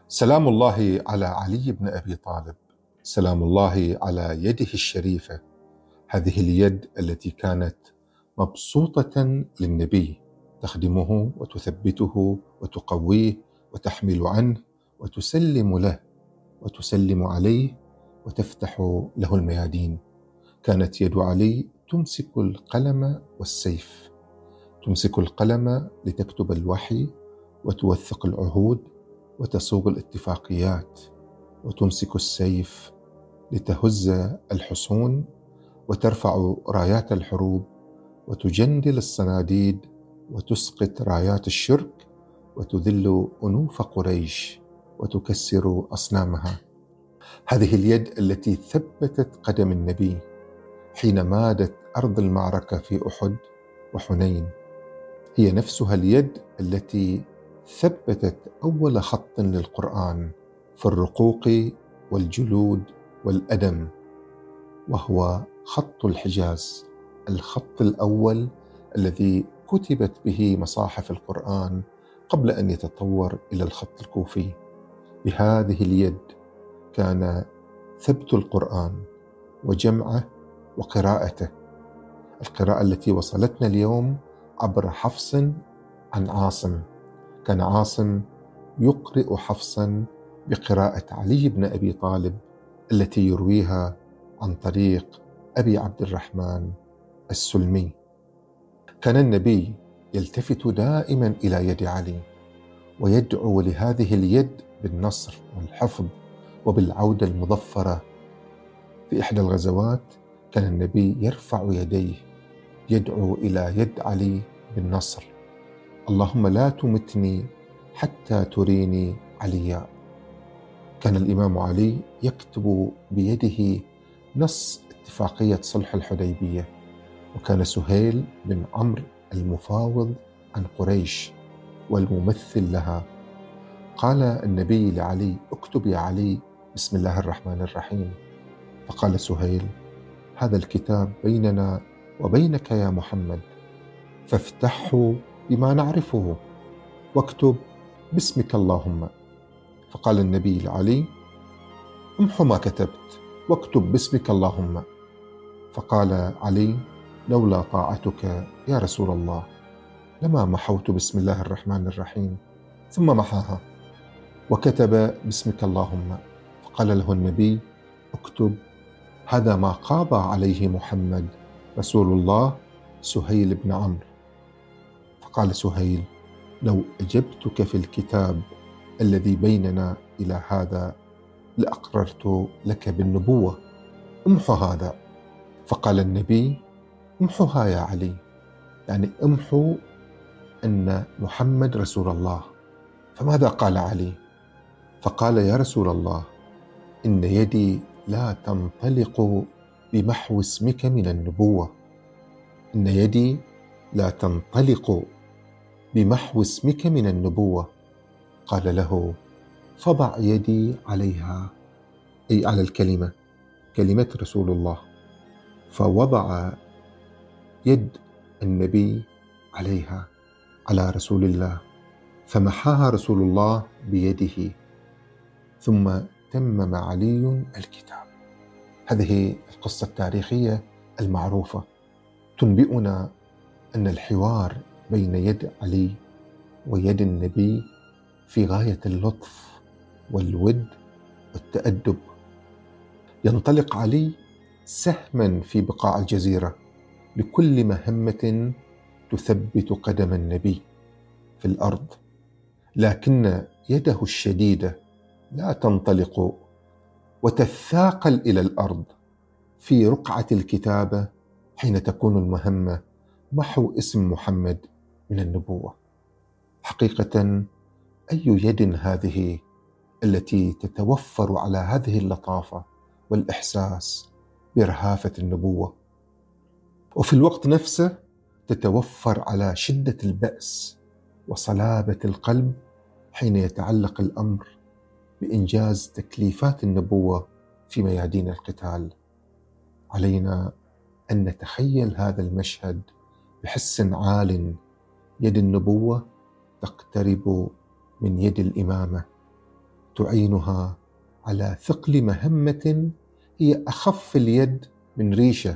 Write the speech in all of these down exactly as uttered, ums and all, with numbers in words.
سلام الله على علي بن أبي طالب، سلام الله على يده الشريفة، هذه اليد التي كانت مبسوطة للنبي، تخدمه وتثبته وتقويه وتحمل عنه وتسلم له وتسلم عليه وتفتح له الميادين. كانت يد علي تمسك القلم والسيف، تمسك القلم لتكتب الوحي وتوثق العهود وتصوغ الاتفاقيات، وتمسك السيف لتهز الحصون وترفع رايات الحروب وتجندل الصناديد وتسقط رايات الشرك وتذل أنوف قريش وتكسر أصنامها. هذه اليد التي ثبتت قدم النبي حين مادت أرض المعركة في أحد وحنين، هي نفسها اليد التي ثبتت أول خط للقرآن في الرقوق والجلود والأدم، وهو خط الحجاز، الخط الأول الذي كتبت به مصاحف القرآن قبل أن يتطور إلى الخط الكوفي. بهذه اليد كان ثبت القرآن وجمعه وقراءته، القراءة التي وصلتنا اليوم عبر حفص عن عاصم. كان عاصم يقرئ حفصا بقراءة علي بن أبي طالب التي يرويها عن طريق أبي عبد الرحمن السلمي. كان النبي يلتفت دائما إلى يد علي ويدعو لهذه اليد بالنصر والحفظ وبالعودة المظفرة. في إحدى الغزوات كان النبي يرفع يديه يدعو إلى يد علي بالنصر: اللهم لا تمتني حتى تريني عليا. كان الإمام علي يكتب بيده نص اتفاقية صلح الحديبية، وكان سهيل بن عمرو المفاوض عن قريش والممثل لها. قال النبي لعلي: اكتب يا علي بسم الله الرحمن الرحيم. فقال سهيل: هذا الكتاب بيننا وبينك يا محمد، فافتحه بما نعرفه واكتب باسمك اللهم. فقال النبي لعلي: امحو ما كتبت واكتب باسمك اللهم. فقال علي: لولا طاعتك يا رسول الله لما محوت بسم الله الرحمن الرحيم. ثم محاها وكتب باسمك اللهم. فقال له النبي: اكتب هذا ما قاب عليه محمد رسول الله سهيل بن عمرو. فقال سهيل: لو أجبتك في الكتاب الذي بيننا إلى هذا لأقررت لك بالنبوة، امحو هذا. فقال النبي: امحوها يا علي، يعني امحو أن محمد رسول الله. فماذا قال علي؟ فقال: يا رسول الله، إن يدي لا تنطلق بمحو اسمك من النبوة، إن يدي لا تنطلق بمحو اسمك من النبوة. قال له: فضع يدي عليها، أي على الكلمة، كلمة رسول الله. فوضع يد النبي عليها، على رسول الله، فمحاها رسول الله بيده، ثم تمم علي الكتاب. هذه القصة التاريخية المعروفة تنبئنا أن الحوار بين يد علي ويد النبي في غاية اللطف والود والتأدب. ينطلق علي سهما في بقاع الجزيرة لكل مهمة تثبت قدم النبي في الأرض، لكن يده الشديدة لا تنطلق وتثاقل إلى الأرض في رقعة الكتابة حين تكون المهمة محو اسم محمد من النبوة. حقيقة أي يد هذه التي تتوفر على هذه اللطافة والإحساس برهافة النبوة، وفي الوقت نفسه تتوفر على شدة البأس وصلابة القلب حين يتعلق الأمر بإنجاز تكليفات النبوة في ميادين القتال. علينا أن نتخيل هذا المشهد بحس عال، يد النبوة تقترب من يد الإمامة، تعينها على ثقل مهمة هي أخف اليد من ريشة،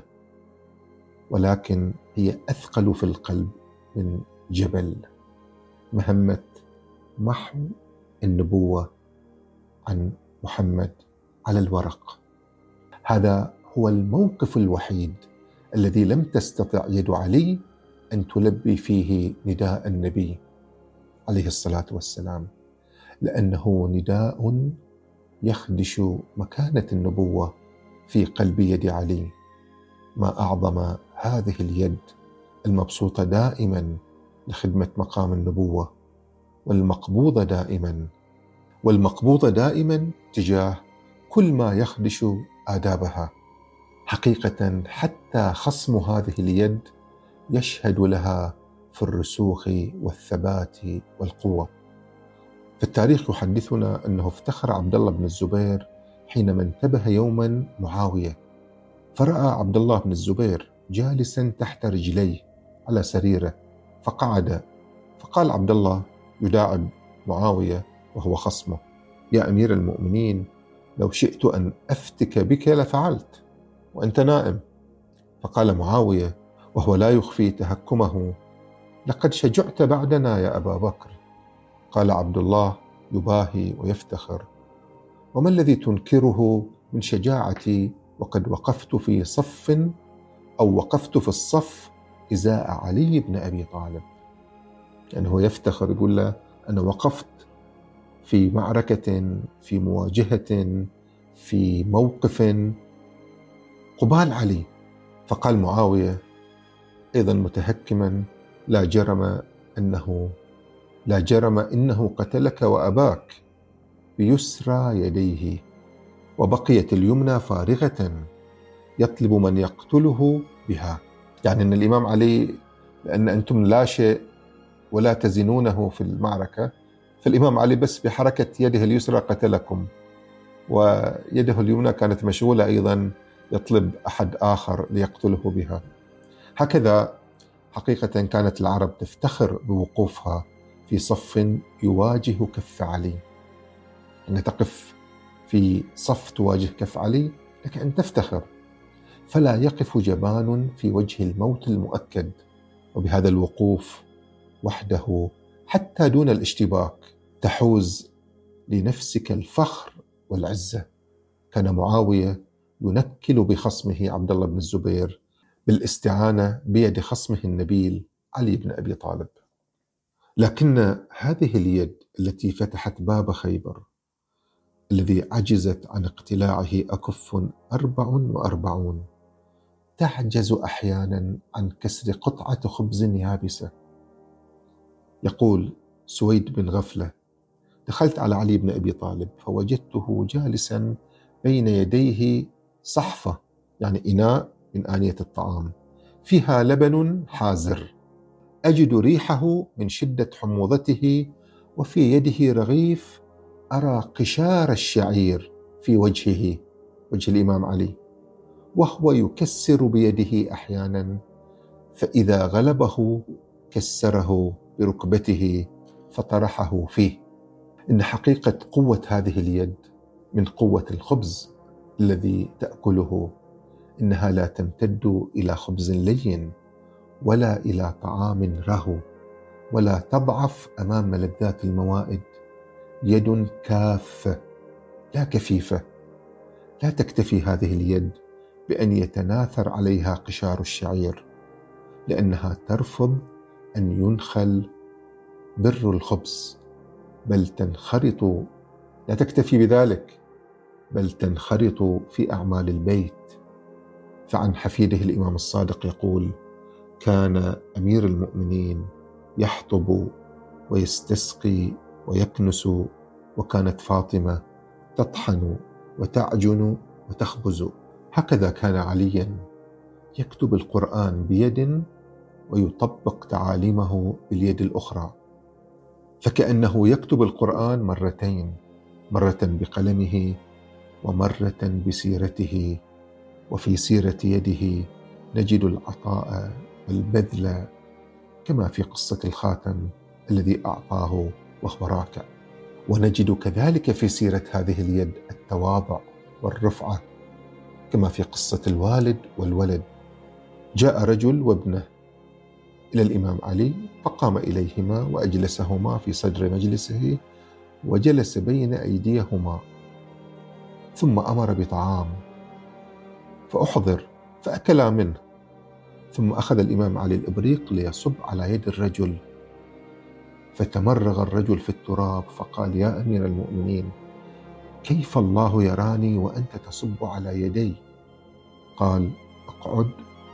ولكن هي أثقل في القلب من جبل، مهمة محو النبوة عن محمد على الورق. هذا هو الموقف الوحيد الذي لم تستطع يد علي أن تلبي فيه نداء النبي عليه الصلاة والسلام، لأنه نداء يخدش مكانة النبوة في قلب يد علي. ما أعظم هذه اليد المبسوطة دائما لخدمة مقام النبوة، والمقبوضة دائما والمقبوضة دائما تجاه كل ما يخدش آدابها. حقيقة حتى خصم هذه اليد يشهد لها في الرسوخ والثبات والقوة. فالتاريخ يحدثنا أنه افتخر عبد الله بن الزبير حينما انتبه يوما معاوية، فرأى عبد الله بن الزبير جالسا تحت رجليه على سريره، فقعد، فقال عبد الله يداعب معاوية وهو خصمه: يا أمير المؤمنين، لو شئت أن أفتك بك لفعلت وأنت نائم. فقال معاوية وهو لا يخفي تهكمه: لقد شجعت بعدنا يا أبا بكر. قال عبد الله يباهي ويفتخر: وما الذي تنكره من شجاعتي وقد وقفت في صف أو وقفت في الصف إزاء علي بن أبي طالب؟ يعني هو يفتخر، يقول له أنا وقفت في معركة، في مواجهة، في موقف قبال علي. فقال معاوية أيضا متهكما: لا جرم أنه لا جرم إنه قتلك وأباك بيسرى يديه، وبقيت اليمنى فارغة يطلب من يقتله بها. يعني أن الإمام علي، لأن أنتم لا شيء ولا تزنونه في المعركة، فالإمام علي بس بحركة يده اليسرى قتلكم، ويده اليمنى كانت مشغولة أيضا يطلب أحد آخر ليقتله بها. هكذا حقيقة كانت العرب تفتخر بوقوفها في صف يواجه كف علي. أن تقف في صف تواجه كف علي لك أن تفتخر، فلا يقف جبان في وجه الموت المؤكد. وبهذا الوقوف وحده حتى دون الاشتباك تحوز لنفسك الفخر والعزة. كان معاوية ينكل بخصمه عبد الله بن الزبير بالاستعانة بيد خصمه النبيل علي بن أبي طالب. لكن هذه اليد التي فتحت باب خيبر، الذي عجزت عن اقتلاعه أكف أربع وأربعون، تعجز أحيانا عن كسر قطعة خبز يابسة. يقول سويد بن غفلة: دخلت على علي بن أبي طالب فوجدته جالسا بين يديه صحفة، يعني إناء من آنية الطعام، فيها لبن حازر، أجد ريحه من شدة حموضته، وفي يده رغيف أرى قشار الشعير في وجهه، وجه الإمام علي، وهو يكسر بيده أحيانا، فإذا غلبه كسره بركبته فطرحه فيه. إن حقيقة قوة هذه اليد من قوة الخبز الذي تأكله، إنها لا تمتد إلى خبز لين ولا إلى طعام رهو، ولا تضعف أمام ملذات الموائد. يد كافة لا كفيفة. لا تكتفي هذه اليد بأن يتناثر عليها قشار الشعير، لأنها ترفض أن ينخل بر الخبز، بل تنخرط، لا تكتفي بذلك، بل تنخرط في أعمال البيت. فعن حفيده الإمام الصادق يقول: كان أمير المؤمنين يحطب ويستسقي ويكنس، وكانت فاطمة تطحن وتعجن وتخبز. هكذا كان عليا يكتب القرآن بيد ويطبق تعاليمه باليد الأخرى، فكأنه يكتب القرآن مرتين، مرة بقلمه ومرة بسيرته. وفي سيرة يده نجد العطاء والبذل، كما في قصة الخاتم الذي أعطاه وهو راكع. ونجد كذلك في سيرة هذه اليد التواضع والرفعة، كما في قصة الوالد والولد. جاء رجل وابنه إلى الإمام علي فقام إليهما وأجلسهما في صدر مجلسه وجلس بين أيديهما، ثم أمر بطعام فأحضر فأكلا منه، ثم أخذ الإمام علي الإبريق ليصب على يد الرجل، فتمرغ الرجل في التراب فقال: يا أمير المؤمنين، كيف الله يراني وأنت تصب على يدي؟ قال: اقعد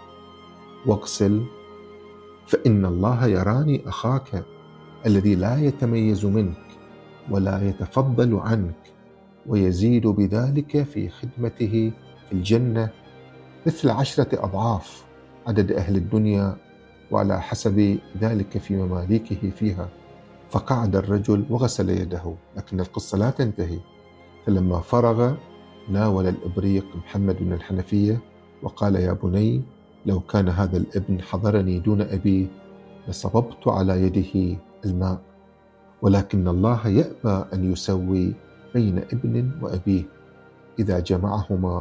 واغسل، فإن الله يراني أخاك الذي لا يتميز منك ولا يتفضل عنك، ويزيد بذلك في خدمته في الجنة مثل عشرة أضعاف عدد أهل الدنيا، وعلى حسب ذلك في مماليكه فيها. فقعد الرجل وغسل يده، لكن القصة لا تنتهي. فلما فرغ ناول الإبريق محمد بن الحنفية وقال: يا بني، لو كان هذا الابن حضرني دون أبيه لصببت على يده الماء، ولكن الله يأبى أن يسوي بين ابن وأبيه إذا جمعهما.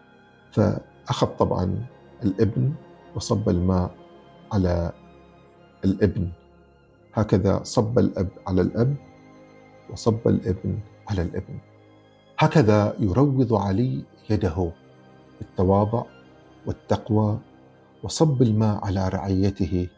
فأخذ طبعا الابن وصب الماء على الابن، هكذا صب الأب على الأب وصب الابن على الابن. هكذا يروض علي يده بالتواضع والتقوى وصب الماء على رعيته،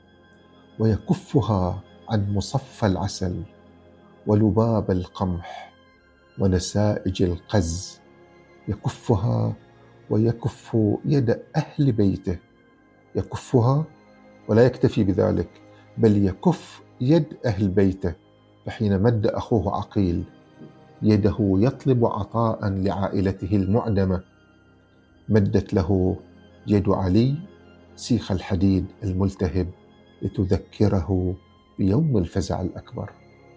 ويكفها عن مصفى العسل ولباب القمح ونسائج القز، يكفها ويكف يد أهل بيته، يكفها ولا يكتفي بذلك، بل يكف يد أهل بيته. فحين مد أخوه عقيل يده يطلب عطاء لعائلته المعدمة، مدت له يد علي سيخ الحديد الملتهب لتذكره بيوم الفزع الأكبر.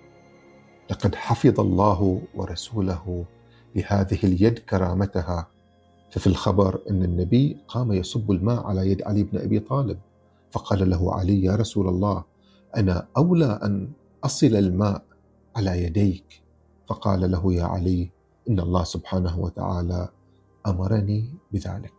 لقد حفظ الله ورسوله لهذه اليد كرامتها. ففي الخبر أن النبي قام يصب الماء على يد علي بن أبي طالب، فقال له علي: يا رسول الله، أنا أولى أن أصل الماء على يديك. فقال له: يا علي، إن الله سبحانه وتعالى أمرني بذلك.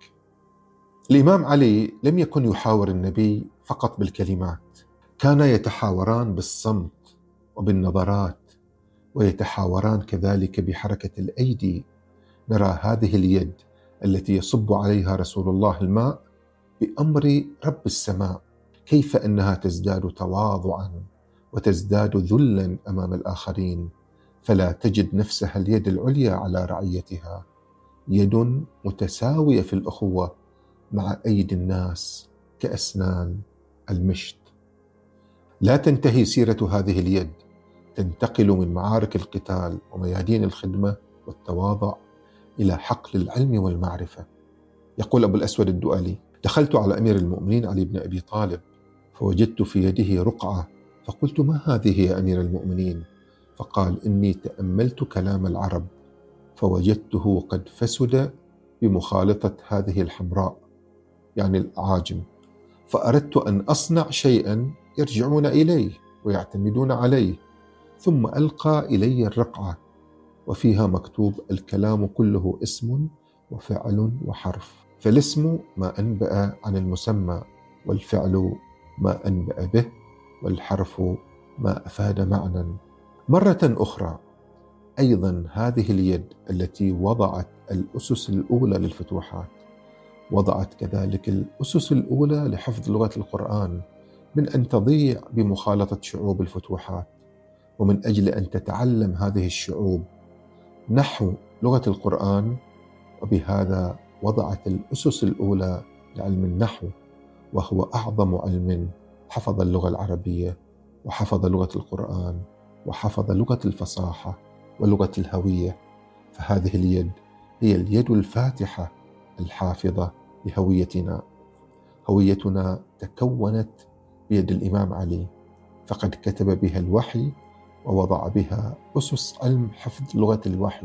الإمام علي لم يكن يحاور النبي فقط بالكلمات، كان يتحاوران بالصمت وبالنظرات، ويتحاوران كذلك بحركة الأيدي. نرى هذه اليد التي يصب عليها رسول الله الماء بأمر رب السماء، كيف أنها تزداد تواضعا وتزداد ذلا أمام الآخرين، فلا تجد نفسها اليد العليا على رعيتها، يد متساوية في الأخوة مع أيدي الناس كأسنان المشط. لا تنتهي سيرة هذه اليد، تنتقل من معارك القتال وميادين الخدمة والتواضع إلى حقل العلم والمعرفة. يقول أبو الأسود الدؤلي: دخلت على أمير المؤمنين علي بن أبي طالب فوجدت في يده رقعة، فقلت: ما هذه يا أمير المؤمنين؟ فقال: إني تأملت كلام العرب فوجدته قد فسد بمخالطة هذه الحمراء، يعني الأعاجم، فأردت أن أصنع شيئا يرجعون إليه ويعتمدون عليه، ثم ألقى إلي الرقعة وفيها مكتوب: الكلام كله اسم وفعل وحرف، فالاسم ما أنبأ عن المسمى، والفعل ما أنبأ به، والحرف ما أفاد معنى. مرة أخرى أيضا هذه اليد التي وضعت الأسس الأولى للفتوحات، وضعت كذلك الأسس الأولى لحفظ لغة القرآن من أن تضيع بمخالطة شعوب الفتوحات، ومن أجل أن تتعلم هذه الشعوب نحو لغة القرآن، وبهذا وضعت الأسس الأولى لعلم النحو، وهو أعظم علم حفظ اللغة العربية وحفظ لغة القرآن وحفظ لغة الفصاحة ولغة الهوية. فهذه اليد هي اليد الفاتحة الحافظة لهويتنا. هويتنا تكونت بيد الإمام علي، فقد كتب بها الوحي ووضع بها أسس علم حفظ لغة الوحي،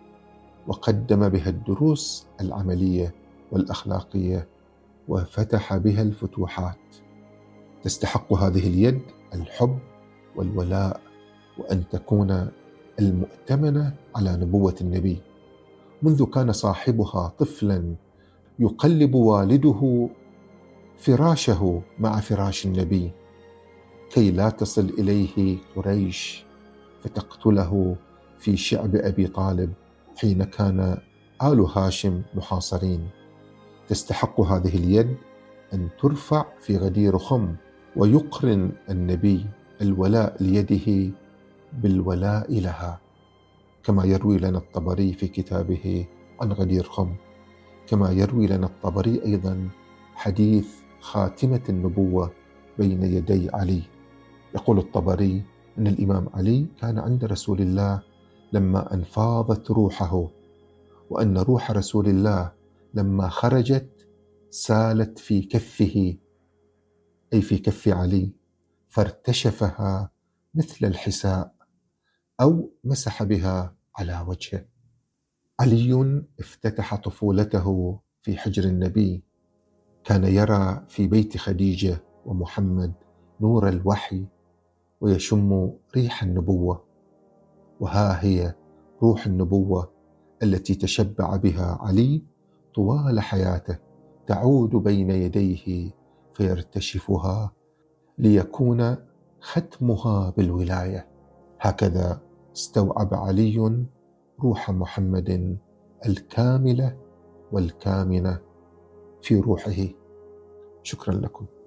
وقدم بها الدروس العملية والأخلاقية، وفتح بها الفتوحات. تستحق هذه اليد الحب والولاء، وأن تكون المؤتمنة على نبوة النبي، منذ كان صاحبها طفلا يقلب والده فراشه مع فراش النبي كي لا تصل إليه قريش فتقتله في شعب أبي طالب حين كان آل هاشم محاصرين. تستحق هذه اليد أن ترفع في غدير خم، ويقرن النبي الولاء ليده بالولاء لها، كما يروي لنا الطبري في كتابه عن غدير خم، كما يروي لنا الطبري أيضا حديث خاتمة النبوة بين يدي علي. يقول الطبري أن الإمام علي كان عند رسول الله لما انفاضت روحه، وأن روح رسول الله لما خرجت سالت في كفه، أي في كف علي، فارتشفها مثل الحساء أو مسح بها على وجهه. علي افتتح طفولته في حجر النبي، كان يرى في بيت خديجة ومحمد نور الوحي ويشم ريح النبوة، وها هي روح النبوة التي تشبع بها علي طوال حياته تعود بين يديه فيرتشفها ليكون ختمها بالولاية. هكذا استوعب علي روح محمد الكاملة والكامنة في روحه. شكرا لكم.